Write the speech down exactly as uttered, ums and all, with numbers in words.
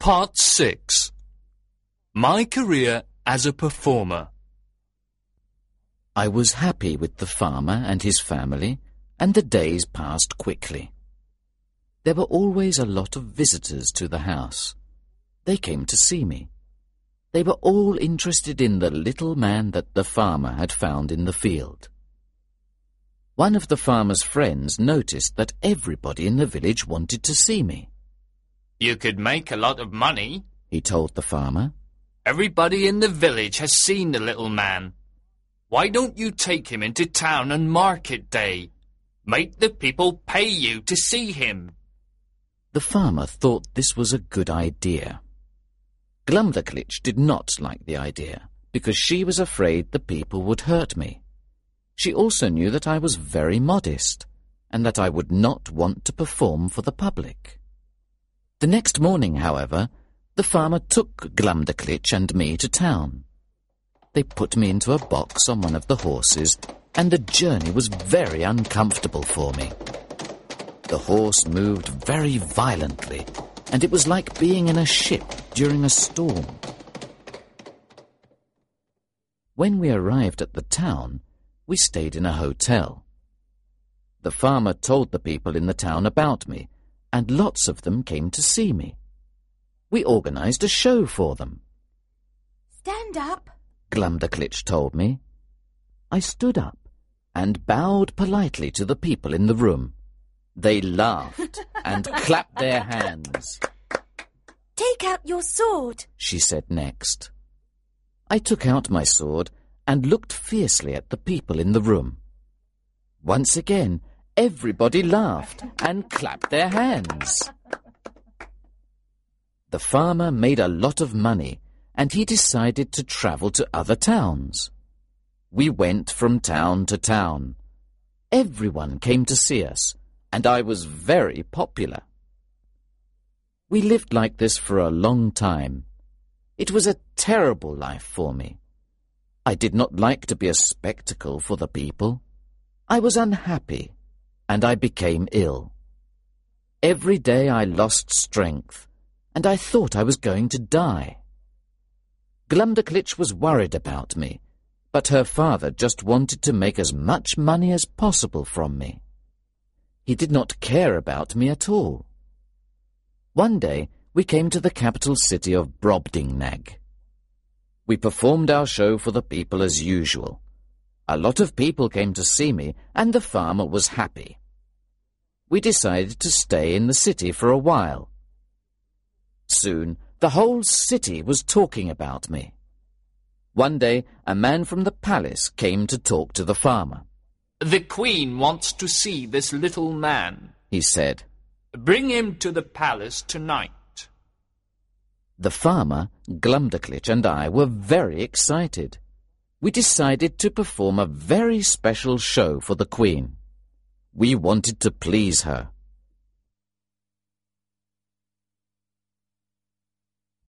Part six. My career as a performer. I was happy with the farmer and his family, and the days passed quickly. There were always a lot of visitors to the house. They came to see me. They were all interested in the little man that the farmer had found in the field. One of the farmer's friends noticed that everybody in the village wanted to see me. You could make a lot of money, he told the farmer. Everybody in the village has seen the little man. Why don't you take him into town on market day? Make the people pay you to see him. The farmer thought this was a good idea. Glumdalclitch did not like the idea, because she was afraid the people would hurt me. She also knew that I was very modest, and that I would not want to perform for the public. The next morning, however, the farmer took Glumdalclitch and me to town. They put me into a box on one of the horses, and the journey was very uncomfortable for me. The horse moved very violently, and it was like being in a ship during a storm. When we arrived at the town, we stayed in a hotel. The farmer told the people in the town about me, and lots of them came to see me. We organized a show for them. Stand up, Glumdalclitch told me. I stood up and bowed politely to the people in the room. They laughed and clapped their hands. Take out your sword, she said next. I took out my sword and looked fiercely at the people in the room. Once again, everybody laughed and clapped their hands. The farmer made a lot of money, and he decided to travel to other towns. We went from town to town. Everyone came to see us, and I was very popular. We lived like this for a long time. It was a terrible life for me. I did not like to be a spectacle for the people. I was unhappy, and I became ill. Every day I lost strength, and I thought I was going to die. Glumdalclitch was worried about me, but her father just wanted to make as much money as possible from me. He did not care about me at all. One day we came to the capital city of Brobdingnag. We performed our show for the people as usual. A lot of people came to see me, and the farmer was happy. We decided to stay in the city for a while. Soon the whole city was talking about me. One day a man from the palace came to talk to the farmer. The Queen wants to see this little man, he said. Bring him to the palace tonight. The farmer, Glumdalclitch, and I were very excited. We decided to perform a very special show for the Queen. We wanted to please her.